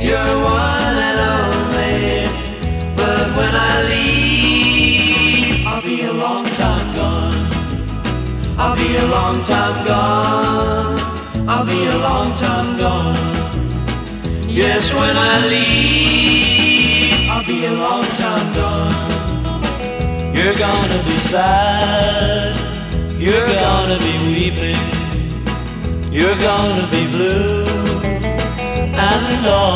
you're one and only. But when I leave, I'll be a long time gone. I'll be a long time gone. I'll be a long time gone. Yes, when I leave, I'll be a long time gone. You're gonna be sad, you're gonna be weeping, you're gonna be blue, and all